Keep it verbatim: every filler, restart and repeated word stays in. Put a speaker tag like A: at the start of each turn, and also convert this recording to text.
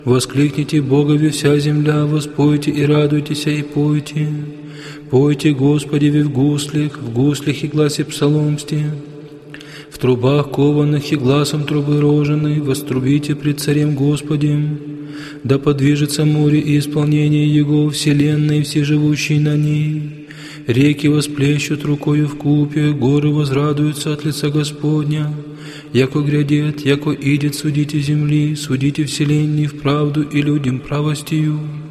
A: Воскликните Богове вся земля, воспойте и радуйтесь, и пойте. Пойте Господи в гуслях, в гуслях и гласе псаломсте. В трубах кованых и гласом трубы роженой вострубите пред Царем Господем. Да подвижется море и исполнение Его, вселенной и все живущие на ней. Реки восплещут рукою в купе, горы возрадуются от лица Господня. Яко грядет, яко идет, судите земли, судите вселенной в правду и людям правостью.